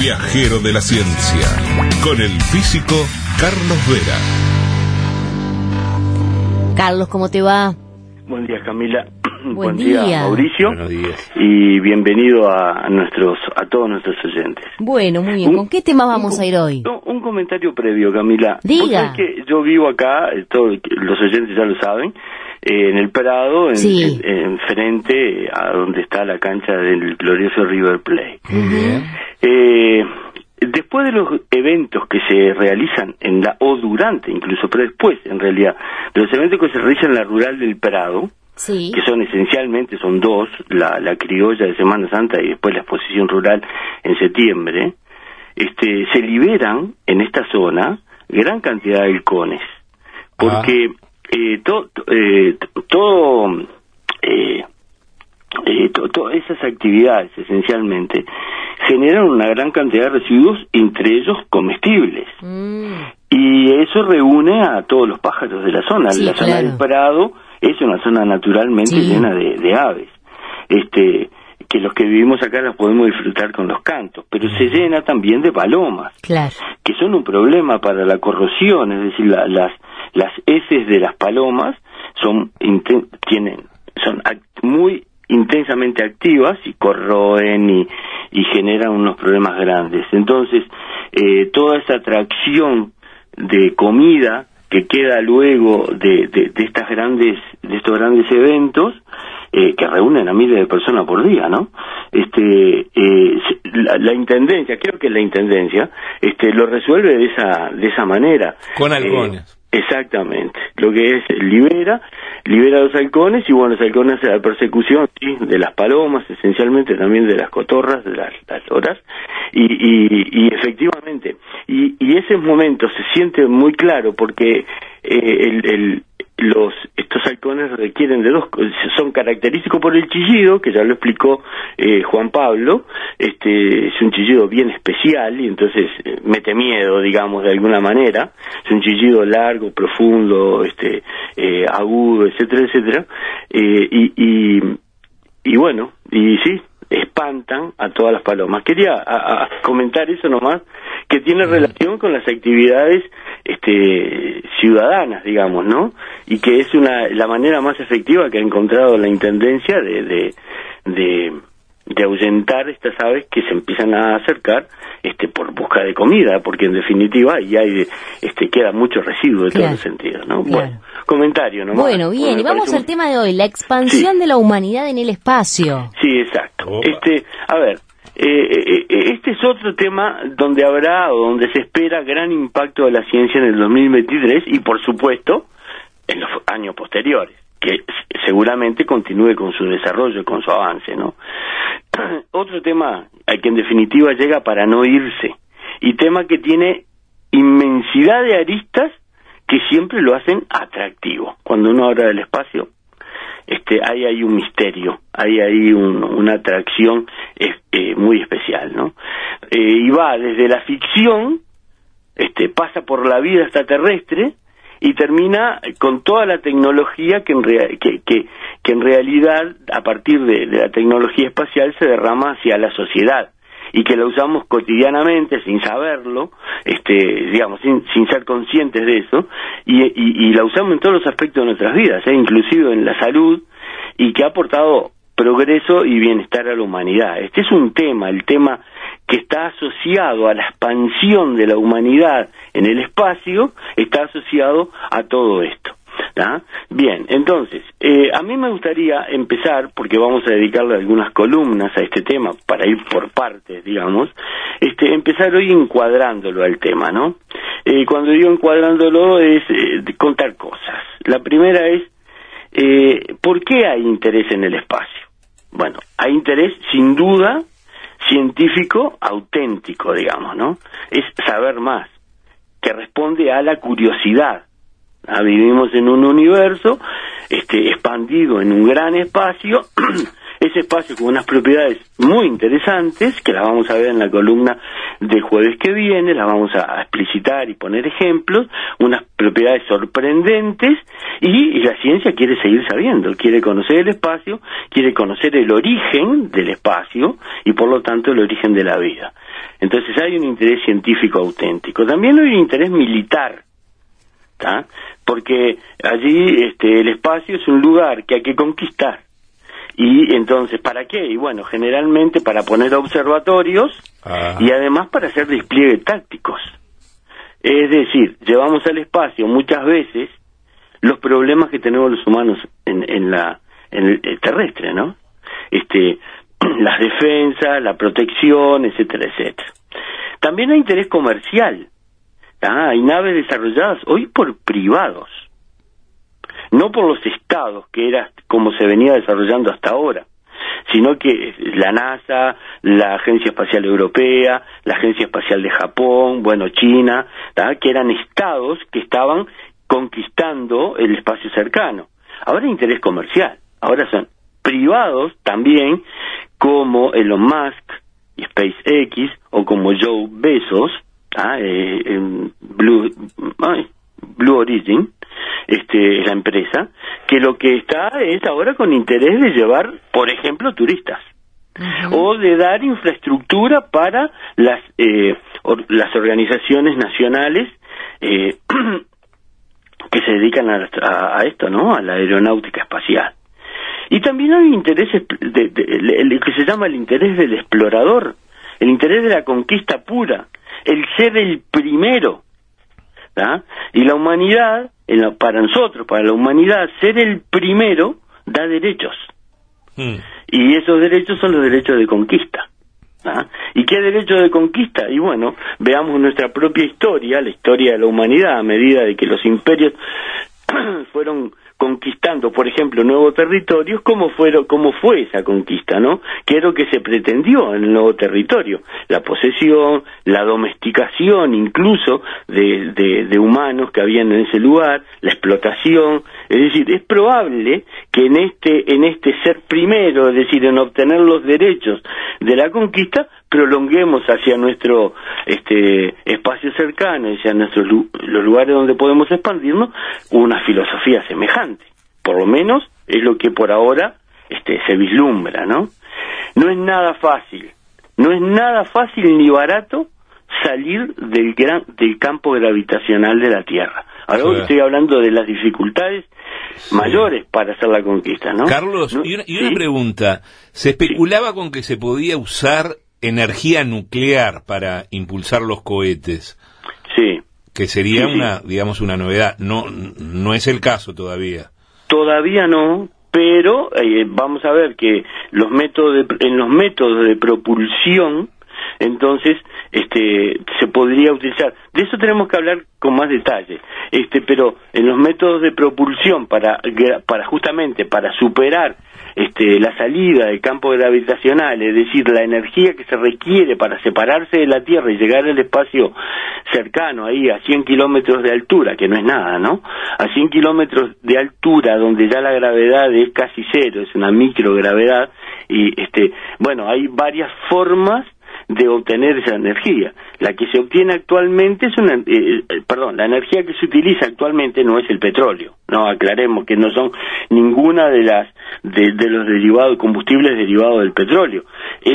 viajero de la ciencia, con el físico Carlos Vera. Carlos, ¿cómo te va? Buen día, Camila. Buen día, Mauricio. Buenos días. Y bienvenido a todos nuestros oyentes. Bueno, muy bien. ¿Con qué tema vamos a ir hoy? Un comentario previo, Camila. Diga. Vos sabés que yo vivo acá, todos los oyentes ya lo saben, en el Prado, en frente a donde está la cancha del glorioso River Plate. Después de los eventos que se realizan o durante incluso, pero después en realidad, de los eventos que se realizan en la rural del Prado, sí, que son dos, la criolla de Semana Santa y después la exposición rural en septiembre, se liberan en esta zona cantidad de halcones, porque todas esas actividades esencialmente generan una gran cantidad de residuos, entre ellos comestibles, y eso reúne a todos los pájaros de la zona. Sí, la zona del Prado es una zona naturalmente llena de aves, que los que vivimos acá las podemos disfrutar con los cantos, pero se llena también de palomas, que son un problema para la corrosión, es decir, las heces de las palomas son muy intensamente activas y corroen y generan unos problemas grandes. Entonces, toda esa atracción de comida que queda luego de estos grandes eventos, que reúnen a miles de personas por día, ¿no? La intendencia, creo que la intendencia, lo resuelve de esa manera. Con halcones. Exactamente. Lo que es libera a los halcones, y bueno, los halcones hacen la persecución, ¿sí?, de las palomas, esencialmente también de las cotorras, de las loras, y efectivamente, y ese momento se siente muy claro porque estos halcones requieren de dos cosas. Son característicos por el chillido, que ya lo explicó Juan Pablo. Es un chillido bien especial y entonces mete miedo, digamos, de alguna manera. Es un chillido largo, profundo, agudo, etcétera, etcétera. Y bueno, y sí, espantan a todas las palomas. Quería comentar eso nomás, que tiene relación con las actividades ciudadanas, digamos, ¿no? Y que es la manera más efectiva que ha encontrado la intendencia de ahuyentar estas aves que se empiezan a acercar por busca de comida, porque en definitiva ahí hay queda mucho residuo de todos los sentidos, ¿no? Claro. Bueno, comentario nomás. Bueno, bien, y vamos al tema de hoy, la expansión de la humanidad en el espacio. Sí, exacto. A ver, este es otro tema donde donde se espera gran impacto de la ciencia en el 2023 y por supuesto en los años posteriores, que seguramente continúe con su desarrollo, con su avance, ¿no? Otro tema que en definitiva llega para no irse, y tema que tiene inmensidad de aristas que siempre lo hacen atractivo. Cuando uno habla del espacio, hay ahí un misterio, hay ahí una atracción muy especial, ¿no? Y va desde la ficción, pasa por la vida extraterrestre y termina con toda la tecnología que en realidad, a partir de la tecnología espacial, se derrama hacia la sociedad y que la usamos cotidianamente sin saberlo, digamos, sin ser conscientes de eso, y la usamos en todos los aspectos de nuestras vidas, inclusive en la salud, y que ha aportado progreso y bienestar a la humanidad. Este es un tema, el tema que está asociado a la expansión de la humanidad en el espacio, está asociado a todo esto. Bien, entonces, a mí me gustaría empezar, porque vamos a dedicarle algunas columnas a este tema, para ir por partes, digamos, empezar hoy encuadrándolo al tema, ¿no? Cuando digo encuadrándolo es contar cosas. La primera es, ¿por qué hay interés en el espacio? Bueno, hay interés, sin duda, científico, auténtico, digamos, ¿no? Es saber más, que responde a la curiosidad. Vivimos en un universo expandido en un gran espacio, ese espacio con unas propiedades muy interesantes, que las vamos a ver en la columna del jueves que viene, las vamos a explicitar y poner ejemplos, unas propiedades sorprendentes, y la ciencia quiere seguir sabiendo, quiere conocer el espacio, quiere conocer el origen del espacio, y por lo tanto el origen de la vida. Entonces hay un interés científico auténtico. También hay un interés militar, ¿tá? Porque allí el espacio es un lugar que hay que conquistar. Y entonces, ¿para qué? Y bueno, generalmente para poner observatorios y además para hacer despliegues tácticos. Es decir, llevamos al espacio muchas veces los problemas que tenemos los humanos en el terrestre, ¿no? Las defensas, la protección, etcétera, etcétera. También hay interés comercial. Hay naves desarrolladas hoy por privados, no por los estados, que era como se venía desarrollando hasta ahora, sino que la NASA, la Agencia Espacial Europea, la Agencia Espacial de Japón, bueno, China, que eran estados que estaban conquistando el espacio cercano. Ahora hay interés comercial, ahora son privados también, como Elon Musk y SpaceX, o como Joe Bezos, Blue Origin, la empresa, que lo que está es ahora con interés de llevar, por ejemplo, turistas, o de dar infraestructura para las organizaciones nacionales que se dedican a esto, ¿no? A la aeronáutica espacial. Y también hay intereses lo que se llama el interés del explorador, el interés de la conquista pura, el ser el primero, ¿tá? Y la humanidad, para nosotros, para la humanidad, ser el primero da derechos. Y esos derechos son los derechos de conquista. ¿Ah? ¿Y qué derecho de conquista? Y bueno, veamos nuestra propia historia, la historia de la humanidad, a medida de que los imperios fueron conquistando, por ejemplo, nuevos territorios, ¿cómo fue esa conquista, no? ¿Qué es lo que se pretendió en el nuevo territorio? La posesión, la domesticación incluso de humanos que habían en ese lugar, la explotación. Es decir, es probable que en este ser primero, es decir, en obtener los derechos de la conquista, prolonguemos hacia nuestro espacio cercano, hacia los lugares donde podemos expandirnos, una filosofía semejante. Por lo menos es lo que por ahora se vislumbra, ¿no? No es nada fácil ni barato salir del campo gravitacional de la Tierra. Ahora estoy hablando de las dificultades mayores para hacer la conquista, ¿no? Carlos, ¿no? y una pregunta. Se especulaba con que se podía usar energía nuclear para impulsar los cohetes. Sí. Que sería una novedad. No es el caso todavía. Todavía no, pero vamos a ver que en los métodos de propulsión, entonces se podría utilizar. De eso tenemos que hablar con más detalle. Pero en los métodos de propulsión para justamente para superar la salida del campo gravitacional, es decir, la energía que se requiere para separarse de la Tierra y llegar al espacio cercano, ahí a 100 kilómetros de altura, que no es nada, ¿no? A 100 kilómetros de altura, donde ya la gravedad es casi cero, es una microgravedad, y hay varias formas de obtener esa energía. La que se obtiene actualmente es la energía que se utiliza actualmente no es el petróleo, no, aclaremos que no son ninguna de los derivados, combustibles derivados del petróleo,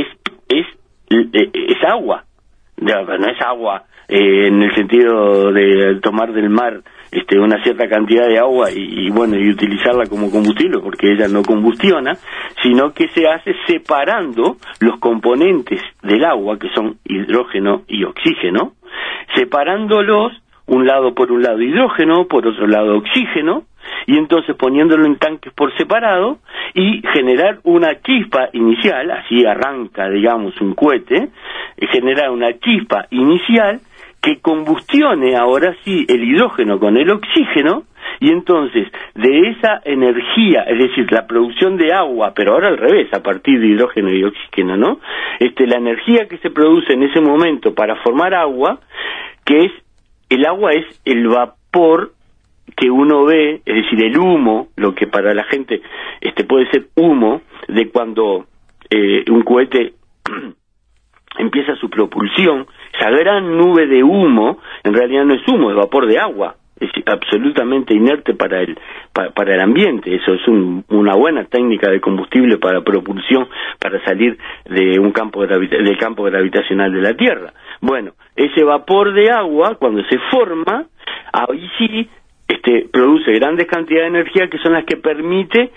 es agua, no es agua en el sentido de tomar del mar una cierta cantidad de agua y utilizarla como combustible, porque ella no combustiona, sino que se hace separando los componentes del agua, que son hidrógeno y oxígeno, separándolos, un lado hidrógeno, por otro lado oxígeno, y entonces poniéndolo en tanques por separado y generar una chispa inicial, así arranca, digamos, un cohete, generar una chispa inicial que combustione ahora sí el hidrógeno con el oxígeno, y entonces de esa energía, es decir, la producción de agua, pero ahora al revés, a partir de hidrógeno y oxígeno, ¿no? La energía que se produce en ese momento para formar agua, el agua es el vapor que uno ve, es decir, el humo, lo que para la gente puede ser humo, de cuando un cohete empieza su propulsión. Esa gran nube de humo, en realidad no es humo, es vapor de agua. Es decir, absolutamente inerte para el ambiente. Eso es una buena técnica de combustible para propulsión, para salir de un del campo gravitacional de la Tierra. Bueno, ese vapor de agua, cuando se forma, ahí sí produce grandes cantidades de energía, que son las que permite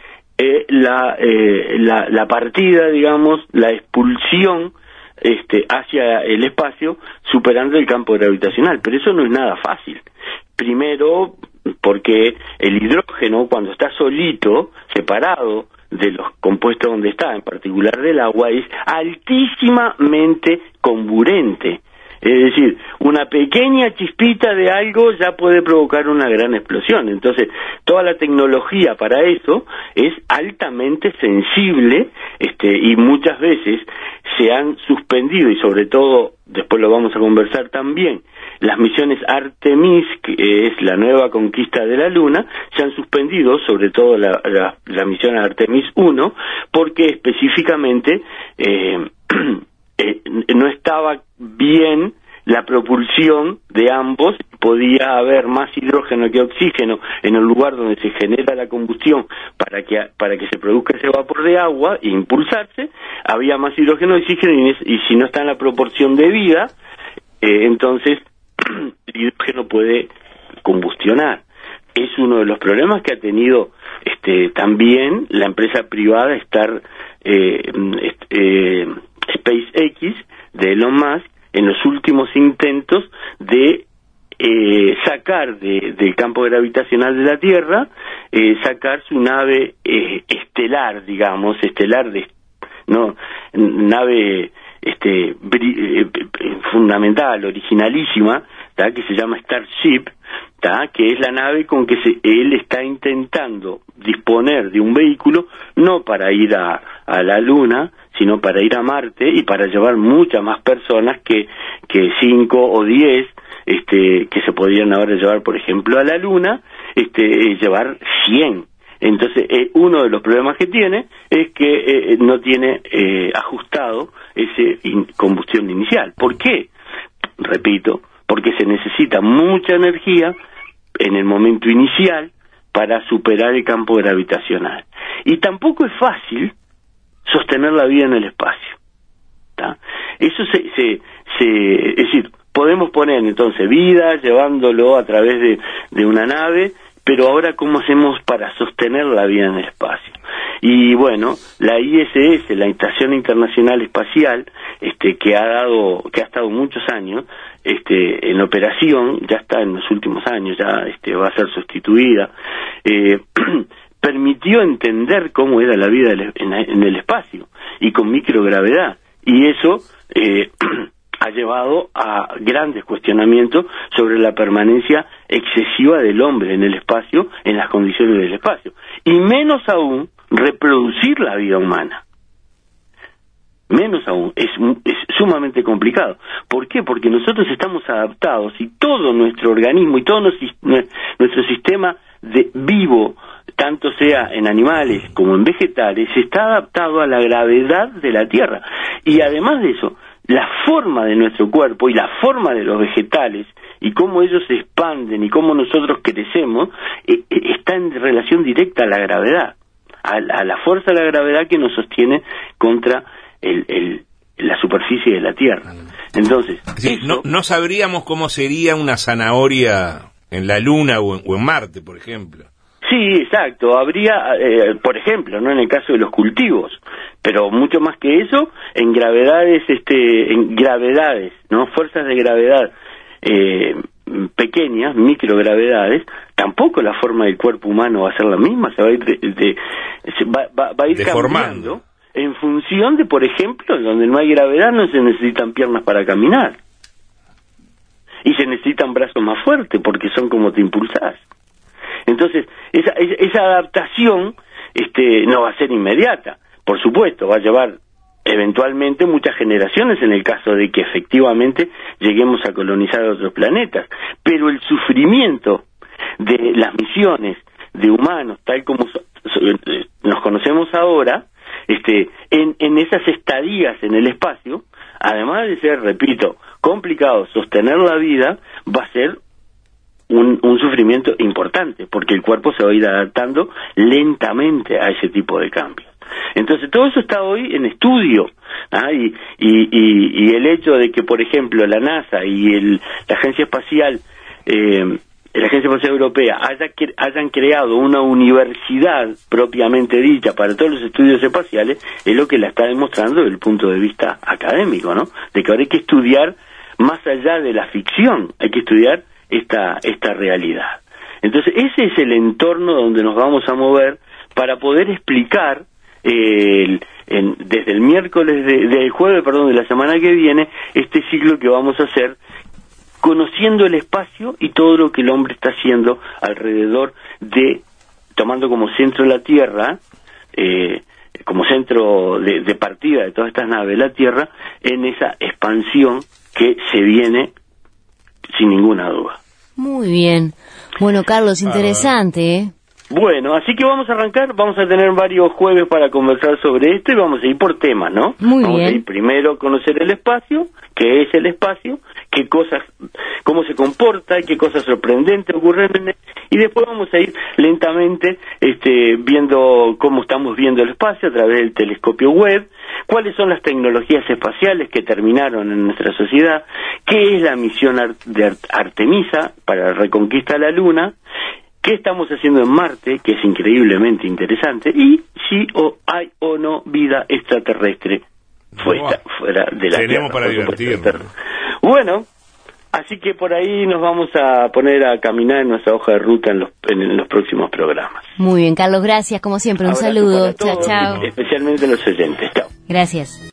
la partida, digamos, la expulsión hacia el espacio, superando el campo gravitacional. Pero eso no es nada fácil. Primero, porque el hidrógeno, cuando está solito, separado de los compuestos donde está, en particular del agua, es altísimamente comburente. Es decir, una pequeña chispita de algo ya puede provocar una gran explosión. Entonces, toda la tecnología para eso es altamente sensible, y muchas veces se han suspendido, y sobre todo, después lo vamos a conversar también, las misiones Artemis, que es la nueva conquista de la Luna, se han suspendido, sobre todo la misión Artemis 1, porque específicamente no estaba bien la propulsión de ambos. Podía haber más hidrógeno que oxígeno en el lugar donde se genera la combustión para que se produzca ese vapor de agua e impulsarse. Había más hidrógeno y oxígeno, y si no está en la proporción debida, entonces el hidrógeno puede combustionar. Es uno de los problemas que ha tenido también la empresa privada SpaceX de Elon Musk en los últimos intentos de sacar del campo gravitacional de la Tierra, sacar su nave estelar, digamos, nave fundamental, originalísima, que se llama Starship, que es la nave con que él está intentando disponer de un vehículo, no para ir a la Luna, sino para ir a Marte, y para llevar muchas más personas que 5 o 10 que se podrían ahora llevar, por ejemplo, a la Luna, llevar 100. Entonces, uno de los problemas que tiene es que no tiene ajustado ese combustión inicial. ¿Por qué? Repito, porque se necesita mucha energía en el momento inicial para superar el campo gravitacional. Y tampoco es fácil sostener la vida en el espacio. Eso es decir, podemos poner entonces vida llevándolo a través de una nave, pero ahora ¿cómo hacemos para sostener la vida en el espacio? Y bueno, la ISS, la Estación Internacional Espacial, que ha estado muchos años en operación, ya está en los últimos años, ya va a ser sustituida, permitió entender cómo era la vida en el espacio, y con microgravedad, y eso ha llevado a grandes cuestionamientos sobre la permanencia excesiva del hombre en el espacio, en las condiciones del espacio, y menos aún reproducir la vida humana. Menos aún, es sumamente complicado. ¿Por qué? Porque nosotros estamos adaptados, y todo nuestro organismo y todo nuestro sistema vivo, tanto sea en animales como en vegetales, está adaptado a la gravedad de la Tierra. Y además de eso, la forma de nuestro cuerpo y la forma de los vegetales, y cómo ellos se expanden y cómo nosotros crecemos, está en relación directa a la gravedad, a la fuerza de la gravedad que nos sostiene contra la superficie de la Tierra. Entonces, sí, no sabríamos cómo sería una zanahoria en la Luna o en Marte, por ejemplo. Sí, exacto. Habría, por ejemplo, no en el caso de los cultivos, pero mucho más que eso, en gravedades, ¿no? Fuerzas de gravedad pequeñas, microgravedades, tampoco la forma del cuerpo humano va a ser la misma, se va a ir va a ir cambiando en función de, por ejemplo, donde no hay gravedad no se necesitan piernas para caminar, y se necesitan brazos más fuertes porque son como te impulsás. Entonces, esa adaptación no va a ser inmediata. Por supuesto, va a llevar eventualmente muchas generaciones en el caso de que efectivamente lleguemos a colonizar otros planetas. Pero el sufrimiento de las misiones de humanos, tal como nos conocemos ahora, en esas estadías en el espacio, además de ser, repito, complicado sostener la vida, va a ser un sufrimiento importante, porque el cuerpo se va a ir adaptando lentamente a ese tipo de cambios. Entonces todo eso está hoy en estudio, y el hecho de que, por ejemplo, la NASA y la Agencia Espacial Europea hayan creado una universidad propiamente dicha para todos los estudios espaciales, es lo que la está demostrando desde el punto de vista académico, ¿no? De que ahora hay que estudiar más allá de la ficción, hay que estudiar esta realidad. Entonces ese es el entorno donde nos vamos a mover para poder explicar desde el miércoles del jueves, de la semana que viene, este ciclo que vamos a hacer, conociendo el espacio y todo lo que el hombre está haciendo alrededor tomando como centro la Tierra, como centro de partida de todas estas naves, la Tierra, en esa expansión que se viene sin ninguna duda. Muy bien. Bueno, Carlos, interesante, ¿eh? Bueno, así que vamos a arrancar, vamos a tener varios jueves para conversar sobre esto y vamos a ir por temas, ¿no? Muy vamos bien. a ir primero a conocer el espacio, qué es el espacio, cómo se comporta, qué cosas sorprendentes ocurren en él, y después vamos a ir lentamente viendo cómo estamos viendo el espacio a través del telescopio Webb, cuáles son las tecnologías espaciales que terminaron en nuestra sociedad, qué es la misión de Artemisa para la reconquista de la Luna, qué estamos haciendo en Marte, que es increíblemente interesante, y si hay o no vida extraterrestre fuera de la Tierra. Tenemos para divertirnos. Bueno, así que por ahí nos vamos a poner a caminar en nuestra hoja de ruta en los próximos programas. Muy bien, Carlos, gracias, como siempre, un Abrazo saludo. para todos, Chao, chao. especialmente los oyentes. Chao. Gracias.